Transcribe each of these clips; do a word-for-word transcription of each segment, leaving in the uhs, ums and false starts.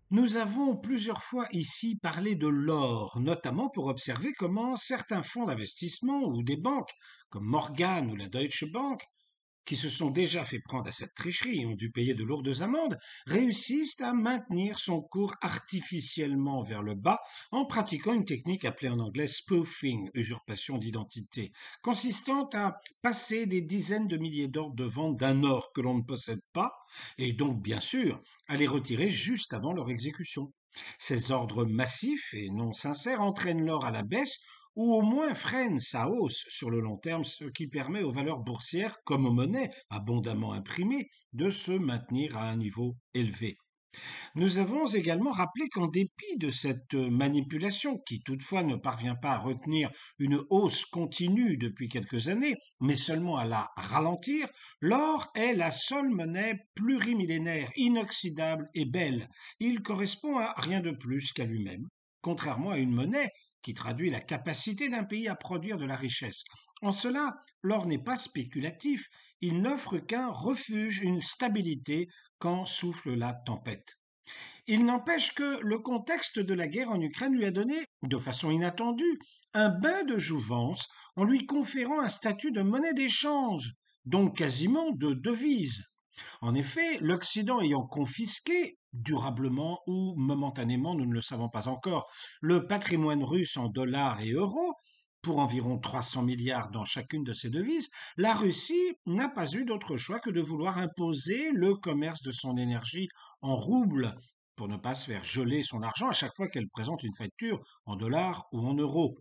Nous avons plusieurs fois ici parlé de l'or, notamment pour observer comment certains fonds d'investissement ou des banques, comme Morgan ou la Deutsche Bank, qui se sont déjà fait prendre à cette tricherie et ont dû payer de lourdes amendes, réussissent à maintenir son cours artificiellement vers le bas en pratiquant une technique appelée en anglais spoofing, usurpation d'identité, consistant à passer des dizaines de milliers d'ordres de vente d'un or que l'on ne possède pas, et donc bien sûr à les retirer juste avant leur exécution. Ces ordres massifs et non sincères entraînent l'or à la baisse ou au moins freine sa hausse sur le long terme, ce qui permet aux valeurs boursières, comme aux monnaies abondamment imprimées, de se maintenir à un niveau élevé. Nous avons également rappelé qu'en dépit de cette manipulation, qui toutefois ne parvient pas à retenir une hausse continue depuis quelques années, mais seulement à la ralentir, l'or est la seule monnaie plurimillénaire, inoxydable et belle. Il correspond à rien de plus qu'à lui-même, contrairement à une monnaie qui traduit la capacité d'un pays à produire de la richesse. En cela, l'or n'est pas spéculatif, il n'offre qu'un refuge, une stabilité quand souffle la tempête. Il n'empêche que le contexte de la guerre en Ukraine lui a donné, de façon inattendue, un bain de jouvence en lui conférant un statut de monnaie d'échange, donc quasiment de devise. En effet, l'Occident ayant confisqué, durablement ou momentanément, nous ne le savons pas encore, le patrimoine russe en dollars et euros, pour environ trois cents milliards dans chacune de ces devises, la Russie n'a pas eu d'autre choix que de vouloir imposer le commerce de son énergie en roubles, pour ne pas se faire geler son argent à chaque fois qu'elle présente une facture en dollars ou en euros.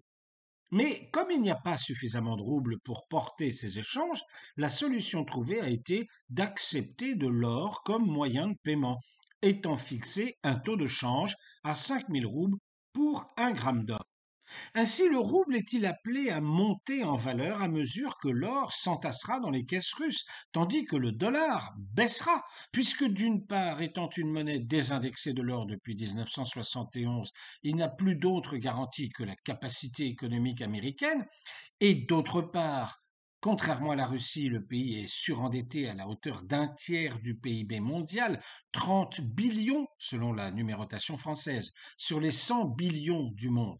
Mais comme il n'y a pas suffisamment de roubles pour porter ces échanges, la solution trouvée a été d'accepter de l'or comme moyen de paiement, étant fixé un taux de change à cinq mille roubles pour un gramme d'or. Ainsi, le rouble est-il appelé à monter en valeur à mesure que l'or s'entassera dans les caisses russes, tandis que le dollar baissera, puisque d'une part, étant une monnaie désindexée de l'or depuis mille neuf cent soixante et onze, il n'a plus d'autre garantie que la capacité économique américaine, et d'autre part, contrairement à la Russie, le pays est surendetté à la hauteur d'un tiers du P I B mondial, trente billions selon la numérotation française, sur les cent billions du monde.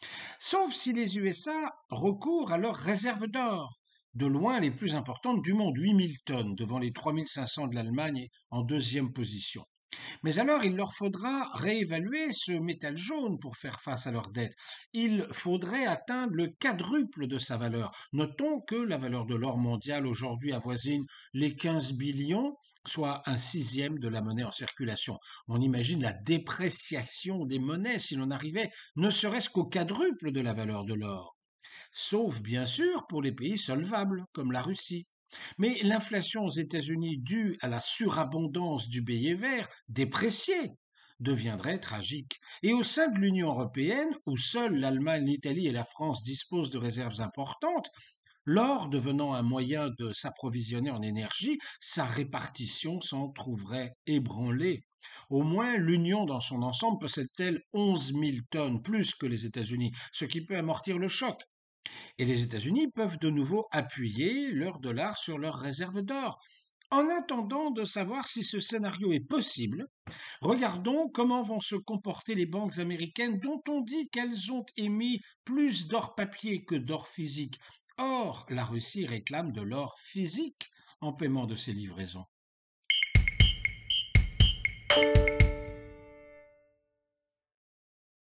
Sauf si les U S A recourent à leurs réserves d'or, de loin les plus importantes du monde, huit mille tonnes, devant les trois mille cinq cents de l'Allemagne en deuxième position. Mais alors, il leur faudra réévaluer ce métal jaune pour faire face à leurs dettes. Il faudrait atteindre le quadruple de sa valeur. Notons que la valeur de l'or mondial aujourd'hui avoisine les quinze billions, soit un sixième de la monnaie en circulation. On imagine la dépréciation des monnaies si l'on arrivait ne serait-ce qu'au quadruple de la valeur de l'or. Sauf bien sûr pour les pays solvables, comme la Russie. Mais l'inflation aux États-Unis due à la surabondance du billet vert, déprécié, deviendrait tragique. Et au sein de l'Union européenne, où seules l'Allemagne, l'Italie et la France disposent de réserves importantes, l'or devenant un moyen de s'approvisionner en énergie, sa répartition s'en trouverait ébranlée. Au moins, l'Union dans son ensemble possède-t-elle onze mille tonnes, plus que les États-Unis, ce qui peut amortir le choc. Et les États-Unis peuvent de nouveau appuyer leur dollar sur leurs réserves d'or. En attendant de savoir si ce scénario est possible, regardons comment vont se comporter les banques américaines dont on dit qu'elles ont émis plus d'or papier que d'or physique. Or, la Russie réclame de l'or physique en paiement de ses livraisons.